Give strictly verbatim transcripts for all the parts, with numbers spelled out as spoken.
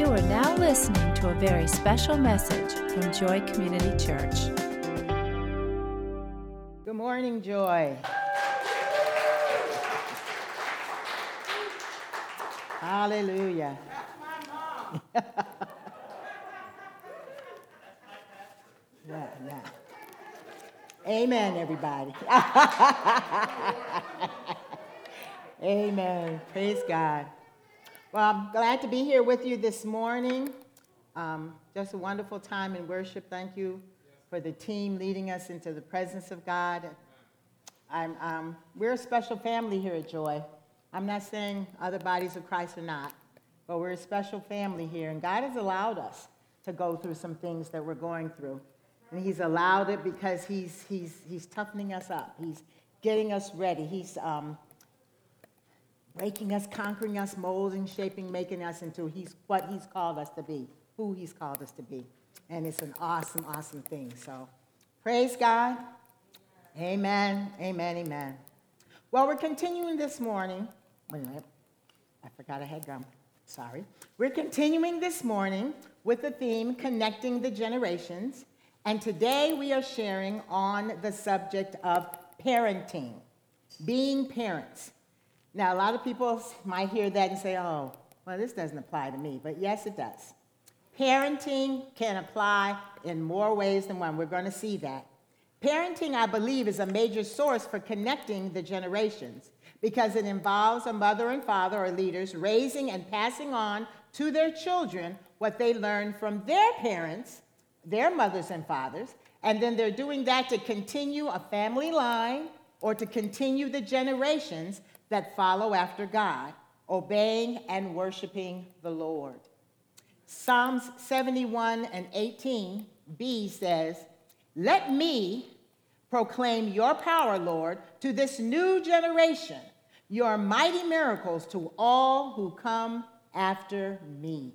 are now listening to a very special message from Joy Community Church. Good morning, Joy. Hallelujah. yeah, yeah. Amen, everybody. Amen. Praise God. Well, I'm glad to be here with you this morning. Um, just a wonderful time in worship. Thank you for the team leading us into the presence of God. I'm, um, we're a special family here at Joy. I'm not saying other bodies of Christ are not, but we're a special family here, and God has allowed us to go through some things that we're going through. And he's allowed it because he's, he's, he's toughening us up. He's getting us ready. He's um, breaking us, conquering us, molding, shaping, making us into he's, what he's called us to be, who he's called us to be. And it's an awesome, awesome thing. So praise God. Amen, amen, amen. Well, we're continuing this morning. Wait a minute. I forgot I had gum. Sorry. We're continuing this morning with the theme, Connecting the Generations. And today we are sharing on the subject of parenting, being parents. Now, a lot of people might hear that and say, oh, well, this doesn't apply to me. But yes, it does. Parenting can apply in more ways than one. We're going to see that. Parenting, I believe, is a major source for connecting the generations because it involves a mother and father or leaders raising and passing on to their children what they learned from their parents, their mothers and fathers, and then they're doing that to continue a family line or to continue the generations that follow after God, obeying and worshiping the Lord. Psalms seventy-one and eighteen b says, "Let me proclaim your power, Lord, to this new generation, your mighty miracles to all who come after me."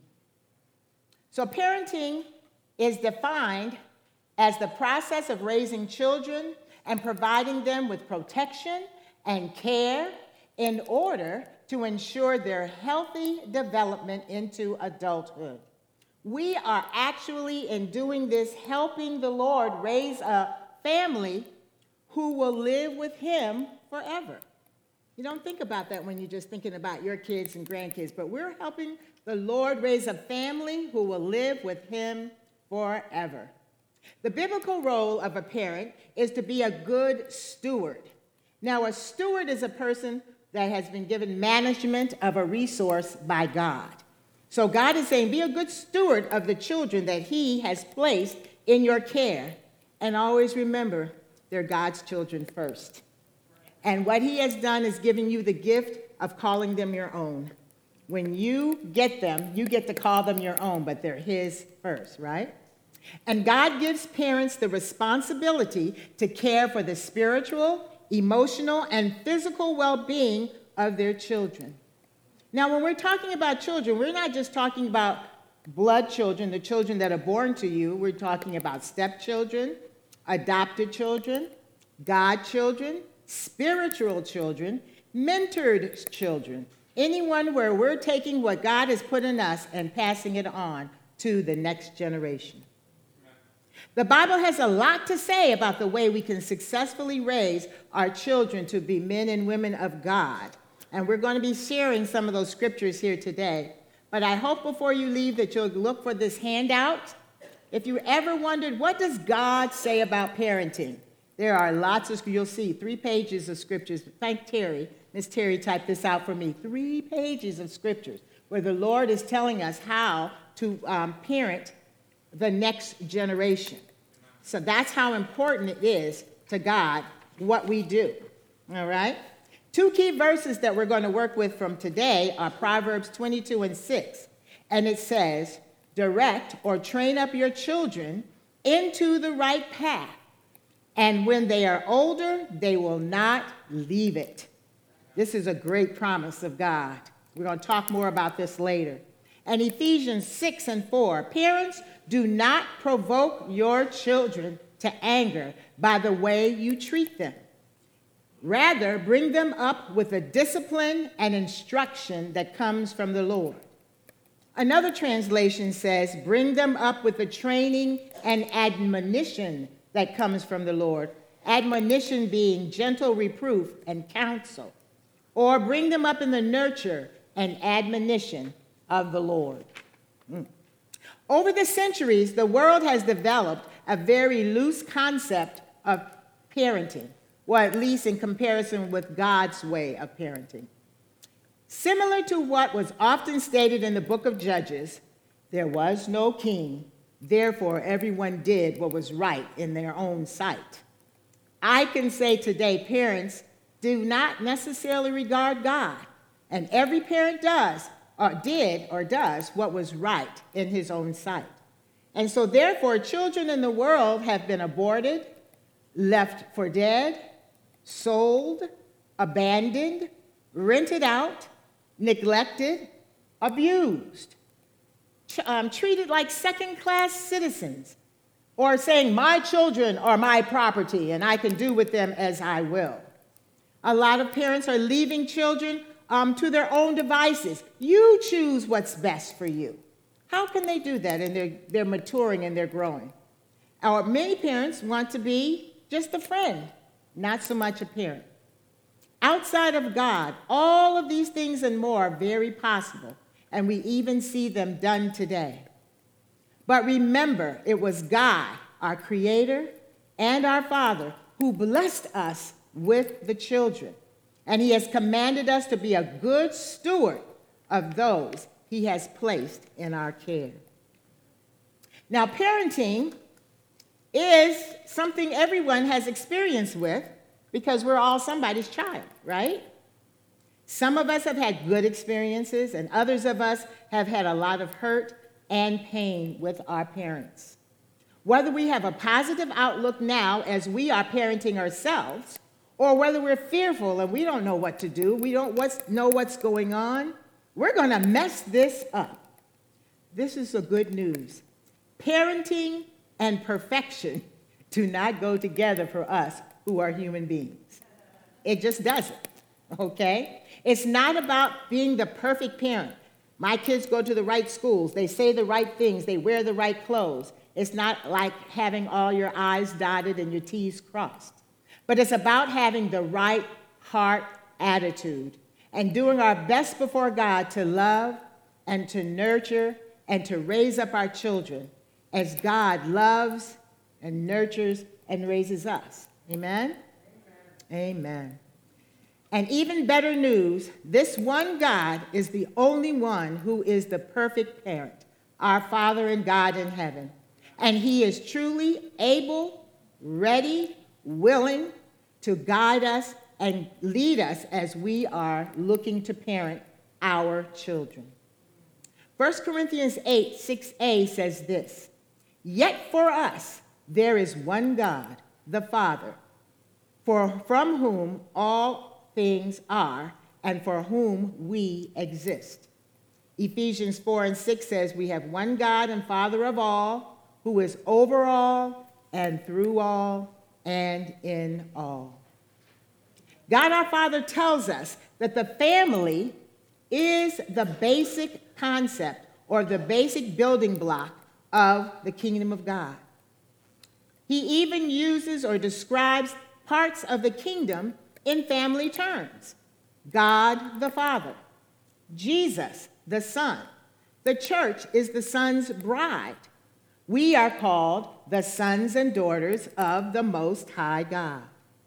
So parenting is defined as the process of raising children and providing them with protection and care in order to ensure their healthy development into adulthood. We are actually, in doing this, helping the Lord raise a family who will live with him forever. You don't think about that when you're just thinking about your kids and grandkids, but we're helping the Lord raise a family who will live with him forever. The biblical role of a parent is to be a good steward. Now, a steward is a person that has been given management of a resource by God. So God is saying, be a good steward of the children that he has placed in your care. And always remember, they're God's children first. And what he has done is given you the gift of calling them your own. When you get them, you get to call them your own, but they're his first, right? And God gives parents the responsibility to care for the spiritual, emotional, and physical well-being of their children. Now, when we're talking about children, we're not just talking about blood children, the children that are born to you. We're talking about stepchildren, adopted children, godchildren, spiritual children, mentored children, anyone where we're taking what God has put in us and passing it on to the next generation. The Bible has a lot to say about the way we can successfully raise our children to be men and women of God. And we're going to be sharing some of those scriptures here today. But I hope before you leave that you'll look for this handout. If you ever wondered, what does God say about parenting? There are lots of, you'll see three pages of scriptures. Thank Terry. Miss Terry typed this out for me. Three pages of scriptures where the Lord is telling us how to um, parent the next generation. So that's how important it is to God what we do. All right? Two key verses that we're going to work with from today are Proverbs twenty-two and six. And it says, direct or train up your children into the right path. And when they are older, they will not leave it. This is a great promise of God. We're going to talk more about this later. And Ephesians six and four, parents, do not provoke your children to anger by the way you treat them. Rather, bring them up with the discipline and instruction that comes from the Lord. Another translation says, bring them up with the training and admonition that comes from the Lord. Admonition being gentle reproof and counsel. Or bring them up in the nurture and admonition of the Lord. Mm. Over the centuries, the world has developed a very loose concept of parenting, or at least in comparison with God's way of parenting. Similar to what was often stated in the book of Judges, there was no king, therefore everyone did what was right in their own sight. I can say today parents do not necessarily regard God, and every parent does, or did, or does what was right in his own sight. And so therefore children in the world have been aborted, left for dead, sold, abandoned, rented out, neglected, abused, um, treated like second-class citizens, or saying, my children are my property and I can do with them as I will. A lot of parents are leaving children um, to their own devices. You choose what's best for you. How can they do that? And they're, they're maturing and they're growing. Or many parents want to be just a friend, not so much a parent. Outside of God, all of these things and more are very possible, and we even see them done today. But remember, it was God, our Creator and our Father, who blessed us with the children, and He has commanded us to be a good steward of those He has placed in our care. Now, parenting is something everyone has experience with, because we're all somebody's child, right? Some of us have had good experiences, and others of us have had a lot of hurt and pain with our parents. Whether we have a positive outlook now as we are parenting ourselves, or whether we're fearful and we don't know what to do, we don't what's, know what's going on, we're going to mess this up. This is the good news. Parenting and perfection do not go together for us who are human beings. It just doesn't, okay? It's not about being the perfect parent. My kids go to the right schools. They say the right things. They wear the right clothes. It's not like having all your I's dotted and your T's crossed. But it's about having the right heart attitude and doing our best before God to love and to nurture and to raise up our children as God loves and nurtures and raises us. Amen? Amen? Amen. And even better news, this one God is the only one who is the perfect parent, our Father and God in heaven. And He is truly able, ready, willing to guide us and lead us as we are looking to parent our children. First Corinthians eight, six a says this, yet for us there is one God, the Father, for from whom all things are, and for whom we exist. Ephesians four and six says, we have one God and Father of all, who is over all and through all and in all. God our Father tells us that the family is the basic concept or the basic building block of the kingdom of God. He even uses or describes parts of the kingdom in family terms. God the Father, Jesus the Son. The church is the Son's bride. We are called the sons and daughters of the Most High God.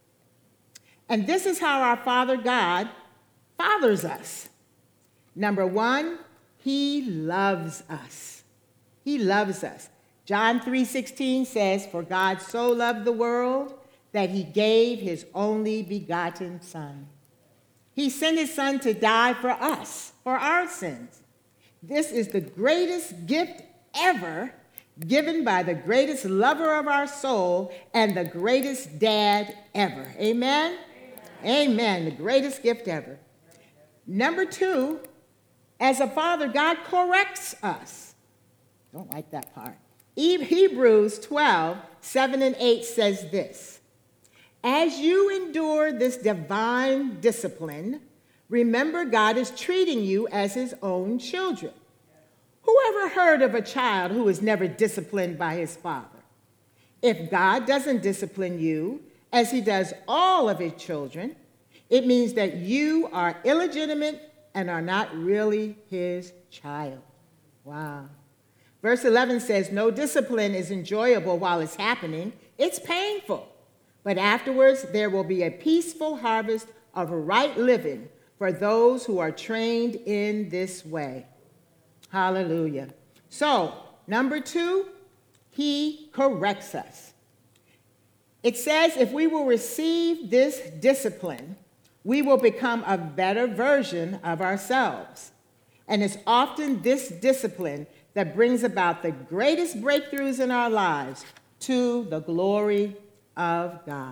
And this is how our Father God fathers us. Number one, He loves us. He loves us. John three sixteen says, for God so loved the world that He gave His only begotten Son. He sent His Son to die for us, for our sins. This is the greatest gift ever given by the greatest lover of our soul and the greatest dad ever. Amen? Amen. Amen. The greatest gift ever. Number two, as a father, God corrects us. Don't like that part. Hebrews twelve, seven and eight says this. As you endure this divine discipline, remember God is treating you as His own children. ever heard of a child who is never disciplined by his father? If God doesn't discipline you, as he does all of his children, it means that you are illegitimate and are not really his child. Wow. Verse eleven says, no discipline is enjoyable while it's happening. It's painful. But afterwards, there will be a peaceful harvest of right living for those who are trained in this way. Hallelujah. So, number two, he corrects us. It says if we will receive this discipline, we will become a better version of ourselves. And it's often this discipline that brings about the greatest breakthroughs in our lives to the glory of God.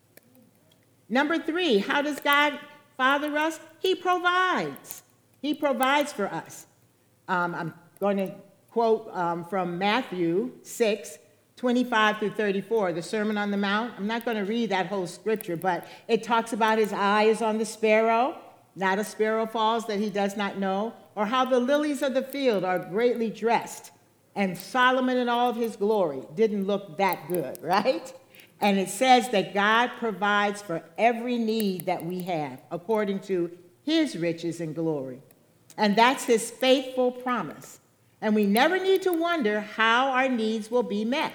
Number three, how does God father us? He provides. He provides for us. Um, I'm going to quote um, from Matthew six, twenty-five through thirty-four, the Sermon on the Mount. I'm not going to read that whole scripture, but it talks about his eye is on the sparrow, not a sparrow falls that he does not know, or how the lilies of the field are greatly dressed, and Solomon in all of his glory didn't look that good, right? And it says that God provides for every need that we have according to his riches and glory. And that's his faithful promise. And we never need to wonder how our needs will be met.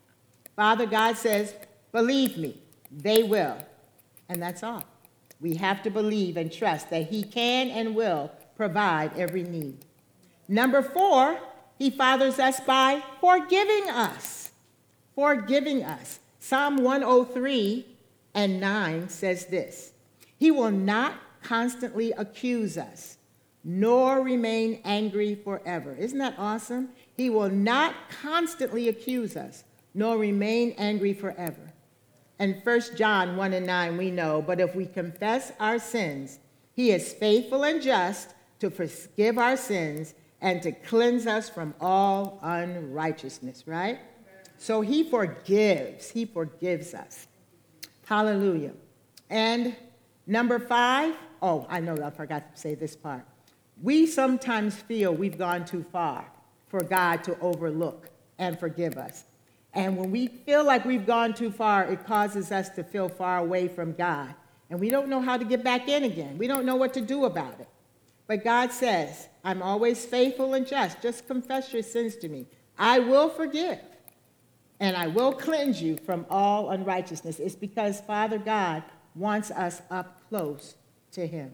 Father God says, believe me, they will. And that's all. We have to believe and trust that he can and will provide every need. Number four, he fathers us by forgiving us. Forgiving us. Psalm one oh three and nine says this, he will not constantly accuse us, nor remain angry forever. Isn't that awesome? He will not constantly accuse us, nor remain angry forever. And First John one and nine we know, but if we confess our sins, he is faithful and just to forgive our sins and to cleanse us from all unrighteousness, right? So he forgives. He forgives us. Hallelujah. And number five, oh, I know I forgot to say this part. We sometimes feel we've gone too far for God to overlook and forgive us. And when we feel like we've gone too far, it causes us to feel far away from God. And we don't know how to get back in again. We don't know what to do about it. But God says, I'm always faithful and just. Just confess your sins to me. I will forgive. And I will cleanse you from all unrighteousness. It's because Father God wants us up close to him.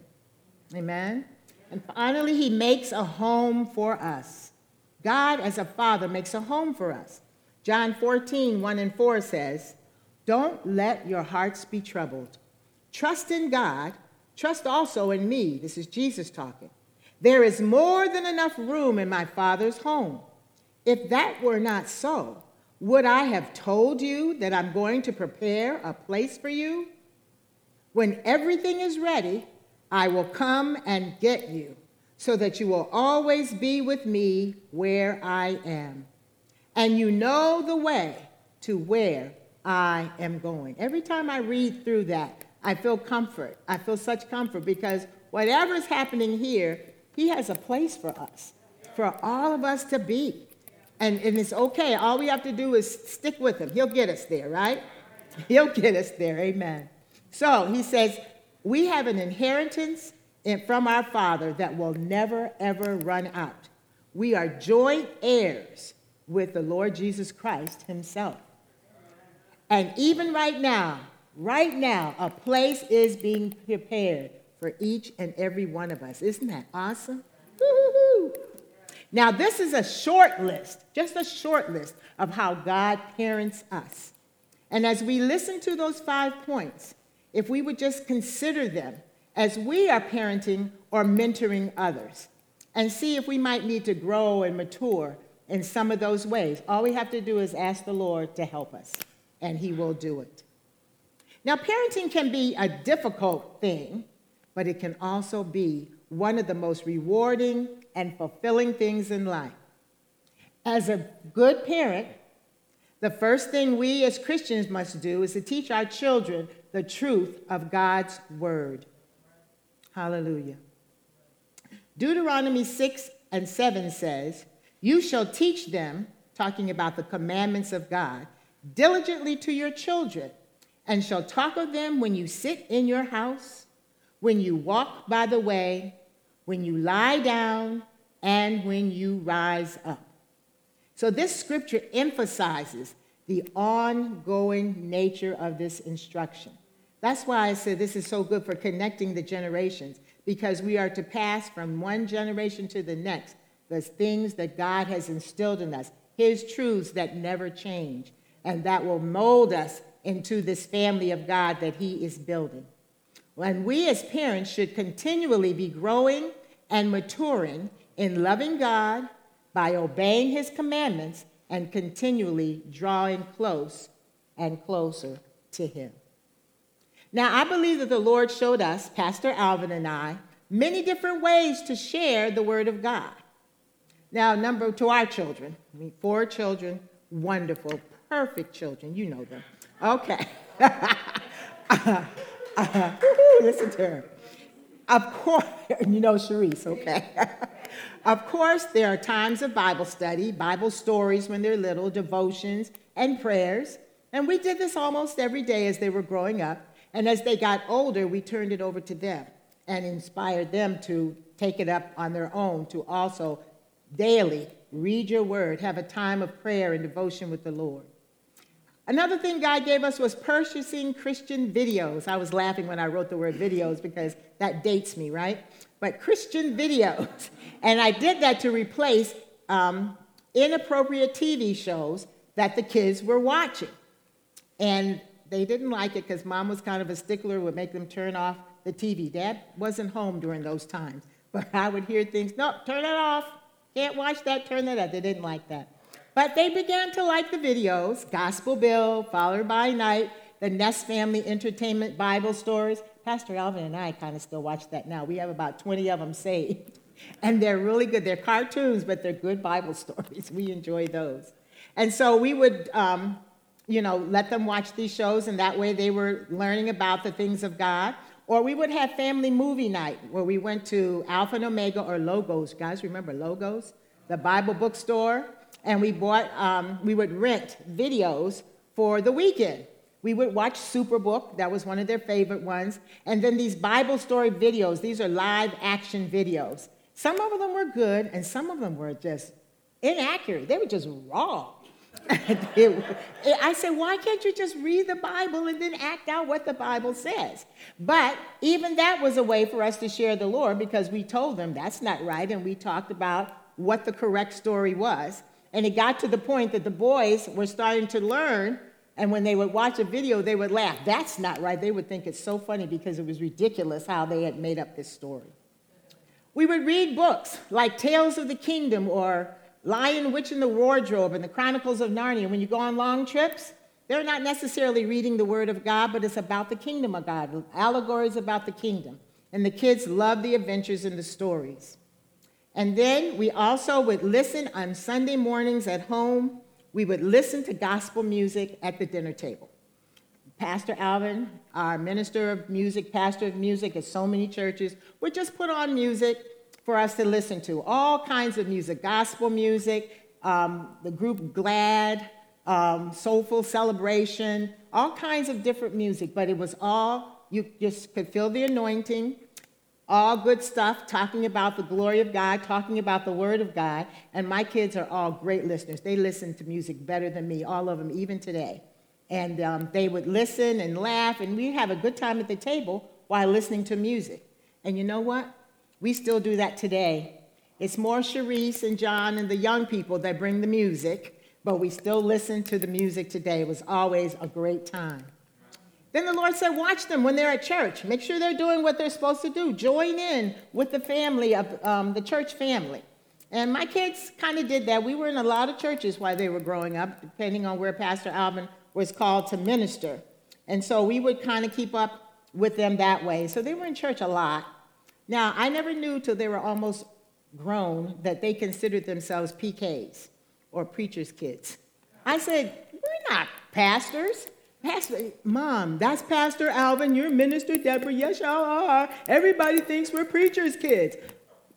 Amen? And finally, he makes a home for us. God, as a father, makes a home for us. John fourteen, one and four says, don't let your hearts be troubled. Trust in God. Trust also in me. This is Jesus talking. There is more than enough room in my Father's home. If that were not so, would I have told you that I'm going to prepare a place for you? When everything is ready, I will come and get you, so that you will always be with me where I am. And you know the way to where I am going. Every time I read through that, I feel comfort. I feel such comfort because whatever is happening here, he has a place for us, for all of us to be. And, and it's okay. All we have to do is stick with him. He'll get us there, right? He'll get us there. Amen. So he says, we have an inheritance in, from our Father that will never, ever run out. We are joint heirs with the Lord Jesus Christ himself. And even right now, right now, a place is being prepared for each and every one of us. Isn't that awesome? Woo-hoo-hoo. Now, this is a short list, just a short list of how God parents us. And as we listen to those five points, if we would just consider them as we are parenting or mentoring others and see if we might need to grow and mature in some of those ways, all we have to do is ask the Lord to help us, and he will do it. Now, parenting can be a difficult thing, but it can also be one of the most rewarding and fulfilling things in life. As a good parent, the first thing we as Christians must do is to teach our children the truth of God's word. Hallelujah. Deuteronomy six and seven says, You shall teach them, talking about the commandments of God, diligently to your children, and shall talk of them when you sit in your house, when you walk by the way, when you lie down, and when you rise up. So this scripture emphasizes the ongoing nature of this instruction. That's why I said this is so good for connecting the generations, because we are to pass from one generation to the next the things that God has instilled in us, his truths that never change, and that will mold us into this family of God that he is building. And we as parents should continually be growing and maturing in loving God by obeying his commandments and continually drawing close and closer to him. Now, I believe that the Lord showed us, Pastor Alvin and I, many different ways to share the word of God. Now, number to our children, I mean, four children, wonderful, perfect children. You know them. Okay. uh, uh, listen to her. Of course, you know Sharice, okay? Of course, there are times of Bible study, Bible stories when they're little, devotions, and prayers. And we did this almost every day as they were growing up. And as they got older, we turned it over to them and inspired them to take it up on their own, to also daily read your word, have a time of prayer and devotion with the Lord. Another thing God gave us was purchasing Christian videos. I was laughing when I wrote the word videos because that dates me, right? But Christian videos. And I did that to replace um, inappropriate T V shows that the kids were watching. And they didn't like it because mom was kind of a stickler, would make them turn off the T V. Dad wasn't home during those times. But I would hear things, no, turn it off. Can't watch that, turn that off. They didn't like that. But they began to like the videos, Gospel Bill, Followed by Night, the Nest Family Entertainment Bible Stories. Pastor Alvin and I kind of still watch that now. We have about twenty of them saved. And they're really good. They're cartoons, but they're good Bible stories. We enjoy those. And so we would, um, you know, let them watch these shows, and that way they were learning about the things of God. Or we would have family movie night where we went to Alpha and Omega or Logos. You guys remember Logos? The Bible bookstore. And we bought, um, we would rent videos for the weekend. We would watch Superbook. That was one of their favorite ones. And then these Bible story videos. These are live action videos. Some of them were good, and some of them were just inaccurate. They were just wrong. it, it, I said, why can't you just read the Bible and then act out what the Bible says? But even that was a way for us to share the Lord, because we told them that's not right, and we talked about what the correct story was. And it got to the point that the boys were starting to learn, and when they would watch a video, they would laugh. That's not right. They would think it's so funny because it was ridiculous how they had made up this story. We would read books like Tales of the Kingdom or Lion, Witch, and the Wardrobe and the Chronicles of Narnia. When you go on long trips, they're not necessarily reading the Word of God, but it's about the kingdom of God, allegories about the kingdom. And the kids love the adventures and the stories. And then we also would listen on Sunday mornings at home. We would listen to gospel music at the dinner table. Pastor Alvin, our minister of music, pastor of music at so many churches, would just put on music for us to listen to. All kinds of music, gospel music, um, the group Glad, um, Soulful Celebration, all kinds of different music. But it was all, you just could feel the anointing, all good stuff, talking about the glory of God, talking about the Word of God. And my kids are all great listeners. They listen to music better than me, all of them, even today. And um, they would listen and laugh, and we'd have a good time at the table while listening to music. And you know what? We still do that today. It's more Sharice and John and the young people that bring the music, but we still listen to the music today. It was always a great time. Then the Lord said, watch them when they're at church. Make sure they're doing what they're supposed to do. Join in with the family, of um, the church family. And my kids kind of did that. We were in a lot of churches while they were growing up, depending on where Pastor Alvin was called to minister. And so we would kind of keep up with them that way. So they were in church a lot. Now, I never knew till they were almost grown that they considered themselves P Ks, or preacher's kids. I said, we're not pastors. Pastor, Mom, that's Pastor Alvin. You're Minister Deborah. Yes, y'all are. Everybody thinks we're preacher's kids.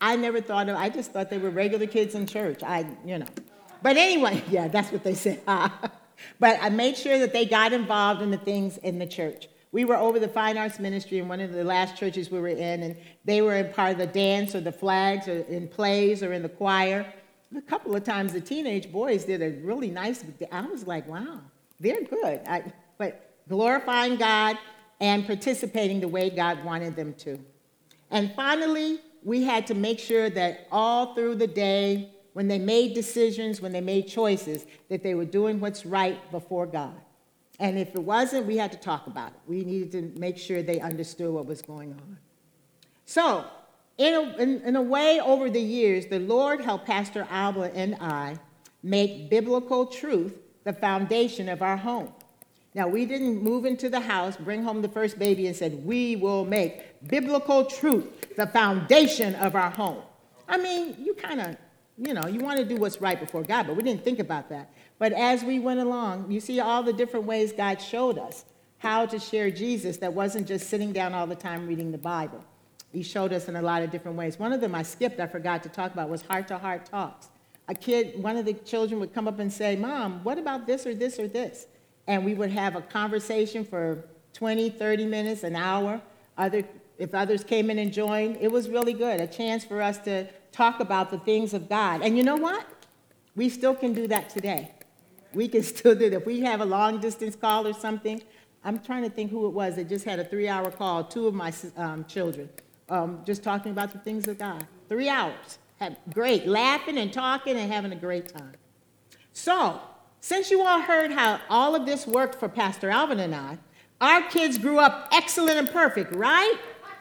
I never thought of, I just thought they were regular kids in church. I, you know. But anyway, yeah, that's what they said. But I made sure that they got involved in the things in the church. We were over the Fine Arts Ministry in one of the last churches we were in, and they were in part of the dance or the flags or in plays or in the choir. A couple of times the teenage boys did a really nice, I was like, wow, they're good. I, but glorifying God and participating the way God wanted them to. And finally, we had to make sure that all through the day, when they made decisions, when they made choices, that they were doing what's right before God. And if it wasn't, we had to talk about it. We needed to make sure they understood what was going on. So, in a, in, in a way, over the years, the Lord helped Pastor Alba and I make biblical truth the foundation of our home. Now, we didn't move into the house, bring home the first baby, and said, we will make biblical truth the foundation of our home. I mean, you kind of, you know, you want to do what's right before God, but we didn't think about that. But as we went along, you see all the different ways God showed us how to share Jesus that wasn't just sitting down all the time reading the Bible. He showed us in a lot of different ways. One of them I skipped, I forgot to talk about, was heart-to-heart talks. A kid, one of the children would come up and say, Mom, what about this or this or this? And we would have a conversation for twenty, thirty minutes, an hour. Other, if others came in and joined, it was really good, a chance for us to talk about the things of God. And you know what? We still can do that today. We can still do that. If we have a long-distance call or something, I'm trying to think who it was that just had a three-hour call, two of my um, children, um, just talking about the things of God. Three hours. Had great, laughing and talking and having a great time. So, since you all heard how all of this worked for Pastor Alvin and I, our kids grew up excellent and perfect, right?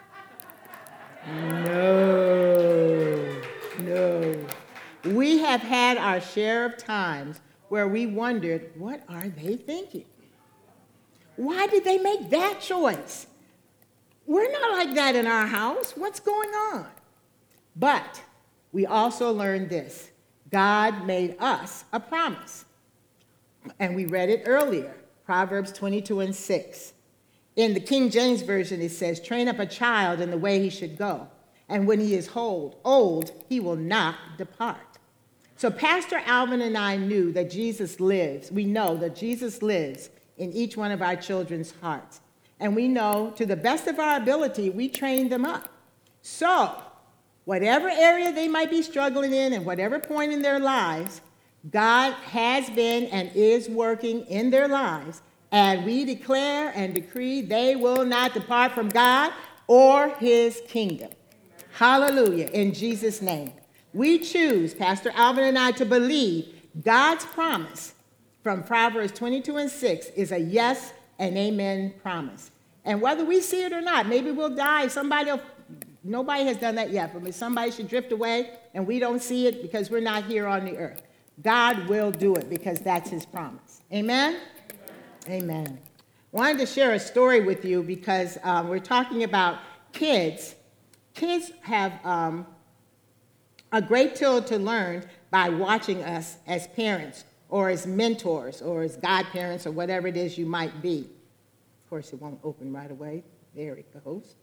No, no. We have had our share of times where we wondered, what are they thinking? Why did they make that choice? We're not like that in our house. What's going on? But we also learned this. God made us a promise. And we read it earlier, Proverbs twenty-two and six. In the King James Version, it says, train up a child in the way he should go, and when he is old, old, he will not depart. So Pastor Alvin and I knew that Jesus lives. We know that Jesus lives in each one of our children's hearts. And we know, to the best of our ability, we trained them up. So, whatever area they might be struggling in and whatever point in their lives, God has been and is working in their lives, and we declare and decree they will not depart from God or his kingdom. Hallelujah, in Jesus' name. We choose, Pastor Alvin and I, to believe God's promise from Proverbs twenty-two and six is a yes and amen promise. And whether we see it or not, maybe we'll die. Somebody will, nobody has done that yet, but somebody should drift away and we don't see it because we're not here on the earth. God will do it because that's his promise. Amen? Amen. Amen. I wanted to share a story with you because um, we're talking about kids. Kids have um, a great deal to learn by watching us as parents or as mentors or as godparents or whatever it is you might be. Of course, it won't open right away. There it goes.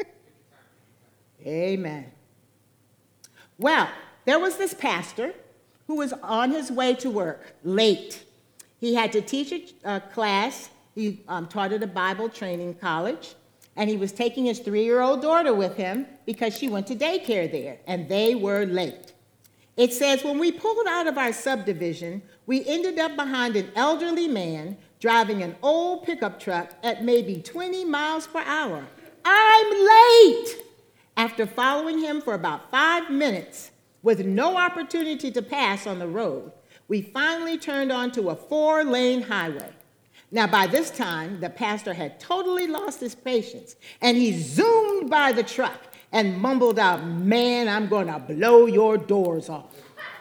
Amen. Well, there was this pastor who was on his way to work late. He had to teach a, a class. He um, taught at a Bible training college, and he was taking his three-year-old daughter with him because she went to daycare there, and they were late. It says, when we pulled out of our subdivision, we ended up behind an elderly man driving an old pickup truck at maybe twenty miles per hour. I'm late! After following him for about five minutes, with no opportunity to pass on the road, we finally turned onto a four-lane highway. Now, by this time, the pastor had totally lost his patience, and he zoomed by the truck and mumbled out, man, I'm going to blow your doors off.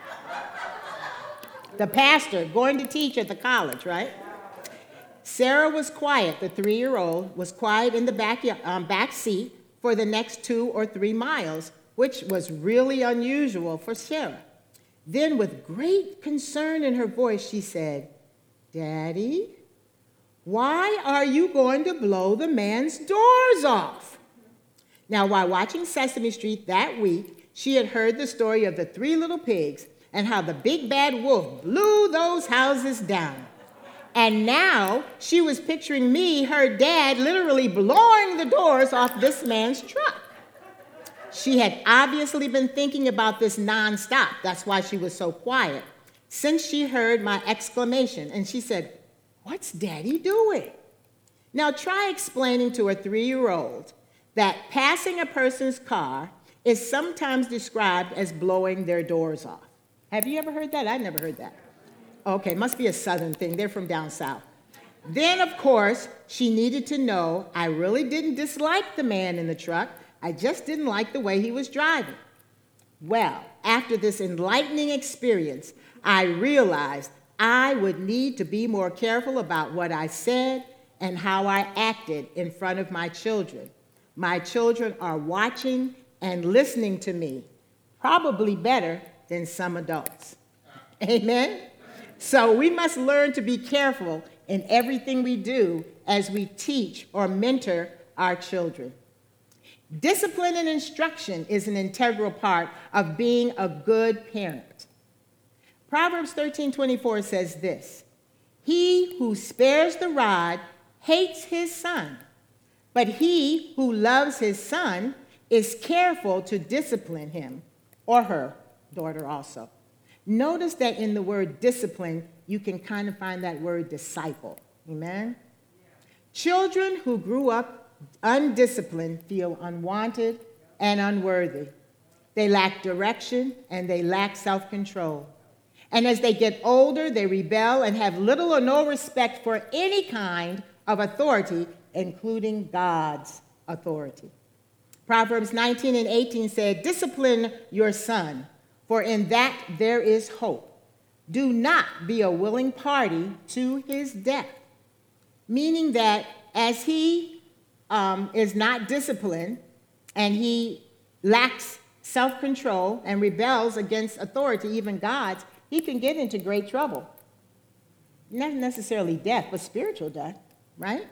The pastor, going to teach at the college, right? Sarah was quiet, the three-year-old, was quiet in the back, um, back seat for the next two or three miles, which was really unusual for Sarah. Then, with great concern in her voice, she said, Daddy, why are you going to blow the man's doors off? Now, while watching Sesame Street that week, She had heard the story of the three little pigs and how the big bad wolf blew those houses down. And now she was picturing me, her dad, literally blowing the doors off this man's truck. She had obviously been thinking about this nonstop. That's why she was so quiet. Since she heard my exclamation, and she said, "What's Daddy doing?" Now try explaining to a three-year-old that passing a person's car is sometimes described as blowing their doors off. Have you ever heard that? I never heard that. Okay, must be a Southern thing. They're from down south. Then, of course, she needed to know I really didn't dislike the man in the truck. I just didn't like the way he was driving. Well, after this enlightening experience, I realized I would need to be more careful about what I said and how I acted in front of my children. My children are watching and listening to me, probably better than some adults. Amen? So we must learn to be careful in everything we do as we teach or mentor our children. Discipline and instruction is an integral part of being a good parent. Proverbs thirteen twenty-four says this, "He who spares the rod hates his son, but he who loves his son is careful to discipline him," or her daughter also. Notice that in the word discipline, you can kind of find that word disciple. Amen? Children who grew up undisciplined feel unwanted and unworthy. They lack direction and they lack self-control. And as they get older, they rebel and have little or no respect for any kind of authority, including God's authority. Proverbs nineteen and eighteen said, "Discipline your son, for in that there is hope. Do not be a willing party to his death." Meaning that as he um, is not disciplined and he lacks self-control and rebels against authority, even God's, he can get into great trouble. Not necessarily death, but spiritual death, right?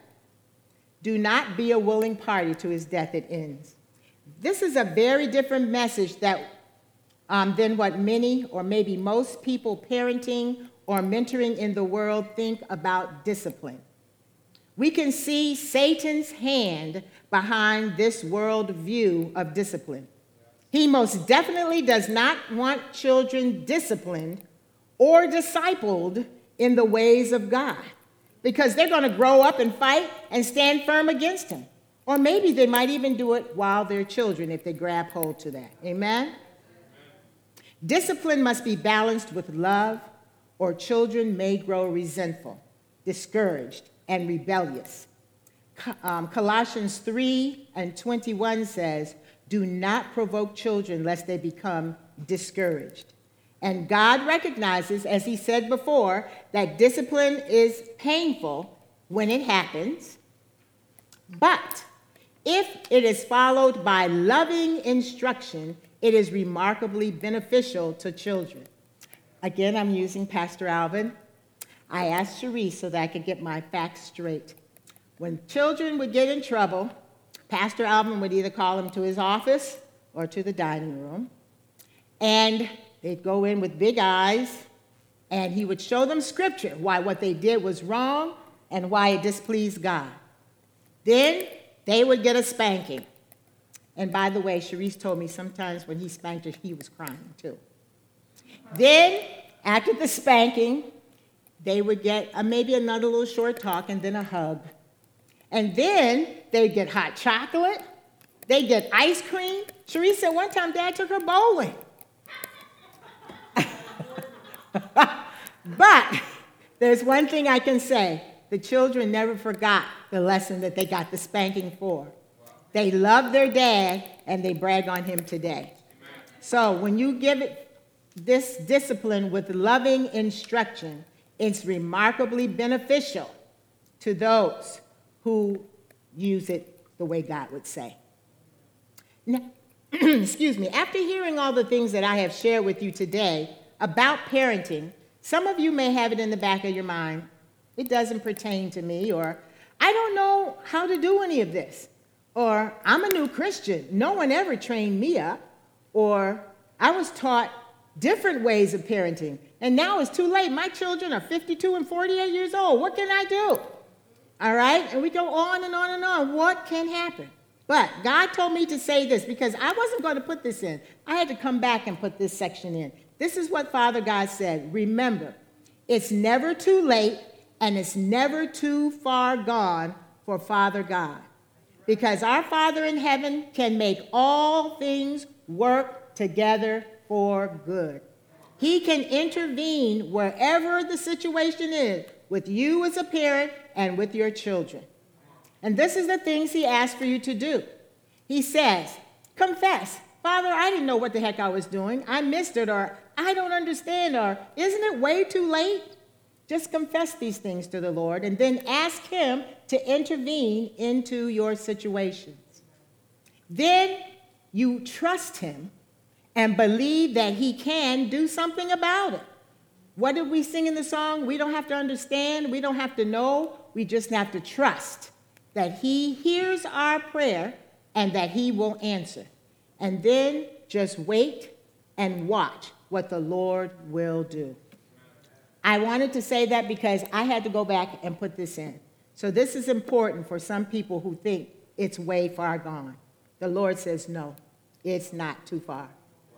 Do not be a willing party to his death, it ends. This is a very different message that um, than what many or maybe most people parenting or mentoring in the world think about discipline. We can see Satan's hand behind this world view of discipline. He most definitely does not want children disciplined or discipled in the ways of God, because they're going to grow up and fight and stand firm against him. Or maybe they might even do it while they're children if they grab hold to that. Amen? Discipline must be balanced with love, or children may grow resentful, discouraged, and rebellious. Um, Colossians three and twenty-one says, "Do not provoke children lest they become discouraged." And God recognizes, as he said before, that discipline is painful when it happens, but if it is followed by loving instruction, it is remarkably beneficial to children. Again, I'm using Pastor Alvin. I asked Cherise so that I could get my facts straight. When children would get in trouble, Pastor Alvin would either call them to his office or to the dining room, and they'd go in with big eyes, and he would show them scripture, why what they did was wrong and why it displeased God. Then they would get a spanking. And by the way, Cherise told me sometimes when he spanked her, he was crying too. Then, after the spanking, they would get a, maybe another little short talk and then a hug. And then they'd get hot chocolate. They'd get ice cream. Cherise said one time Dad took her bowling. But there's one thing I can say. The children never forgot the lesson that they got the spanking for. They love their dad, and they brag on him today. So when you give it this discipline with loving instruction, it's remarkably beneficial to those who use it the way God would say. Now, excuse me, after hearing all the things that I have shared with you today about parenting, some of you may have it in the back of your mind, it doesn't pertain to me, or I don't know how to do any of this, or I'm a new Christian, no one ever trained me up, or I was taught different ways of parenting, and now it's too late. My children are fifty-two and forty-eight years old. What can I do? All right? And we go on and on and on. What can happen? But God told me to say this because I wasn't going to put this in. I had to come back and put this section in. This is what Father God said. Remember, it's never too late and it's never too far gone for Father God. Because our Father in heaven can make all things work together for good. He can intervene wherever the situation is, with you as a parent and with your children. And this is the things he asks for you to do. He says, confess. Father, I didn't know what the heck I was doing. I missed it, or I don't understand, or isn't it way too late? Just confess these things to the Lord and then ask him to intervene into your situations. Then you trust him and believe that he can do something about it. What did we sing in the song? We don't have to understand. We don't have to know. We just have to trust that he hears our prayer and that he will answer. And then just wait and watch what the Lord will do. I wanted to say that because I had to go back and put this in. So this is important for some people who think it's way far gone. The Lord says, no, it's not too far.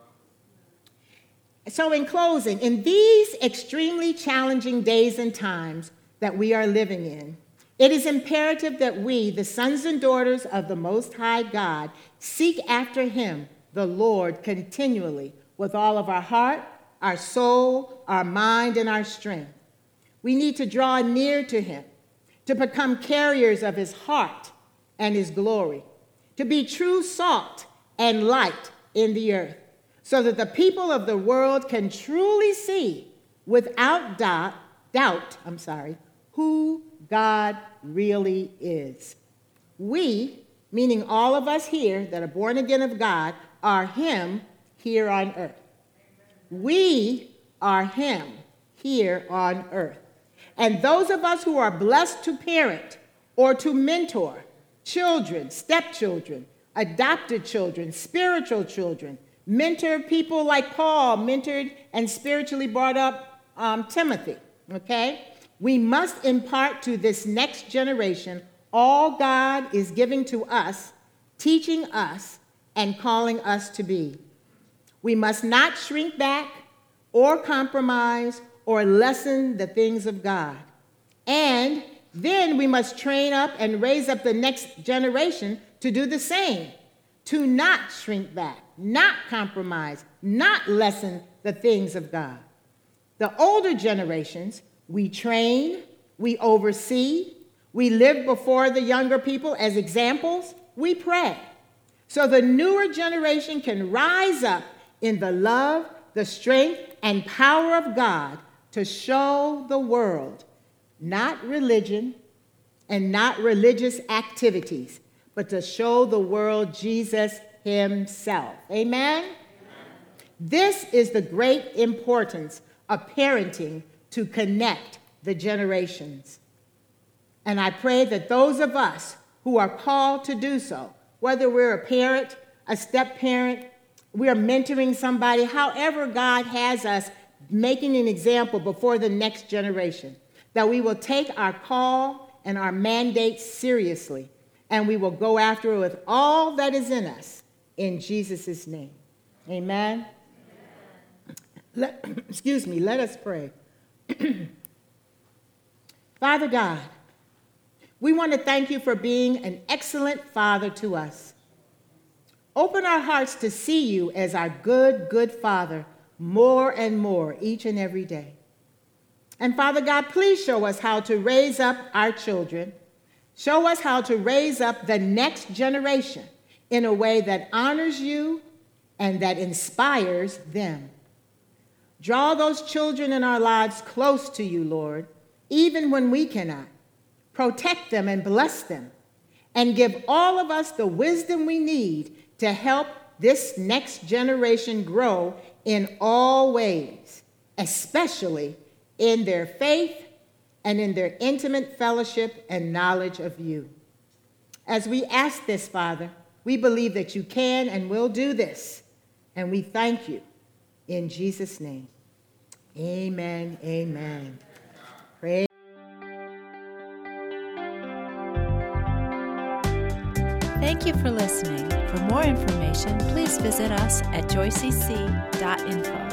So in closing, in these extremely challenging days and times that we are living in, it is imperative that we, the sons and daughters of the Most High God, seek after him, the Lord, continually with all of our heart, our soul, our mind, and our strength. We need to draw near to him, to become carriers of his heart and his glory, to be true salt and light in the earth, so that the people of the world can truly see without doubt, doubt, I'm sorry, who God really is. We, meaning all of us here that are born again of God, are him here on earth. We are him here on earth. And those of us who are blessed to parent or to mentor children, stepchildren, adopted children, spiritual children, mentor people like Paul mentored and spiritually brought up um, Timothy, okay? We must impart to this next generation all God is giving to us, teaching us, and calling us to be. We must not shrink back or compromise or lessen the things of God. And then we must train up and raise up the next generation to do the same, to not shrink back, not compromise, not lessen the things of God. The older generations, we train, we oversee, we live before the younger people as examples, we pray. So the newer generation can rise up in the love, the strength, and power of God to show the world, not religion and not religious activities, but to show the world Jesus himself. Amen? Amen? This is the great importance of parenting to connect the generations. And I pray that those of us who are called to do so, whether we're a parent, a step-parent, we are mentoring somebody, however God has us making an example before the next generation, that we will take our call and our mandate seriously, and we will go after it with all that is in us, in Jesus' name. Amen? Let, excuse me, let us pray. Father God, we want to thank you for being an excellent Father to us. Open our hearts to see you as our good, good Father more and more each and every day. And Father God, please show us how to raise up our children. Show us how to raise up the next generation in a way that honors you and that inspires them. Draw those children in our lives close to you, Lord, even when we cannot. Protect them and bless them, and give all of us the wisdom we need to help this next generation grow in all ways, especially in their faith and in their intimate fellowship and knowledge of you. As we ask this, Father, we believe that you can and will do this, And we thank you in Jesus' name. Amen, amen. Praise. Thank you for listening. For more information, please visit us at joy c c dot info.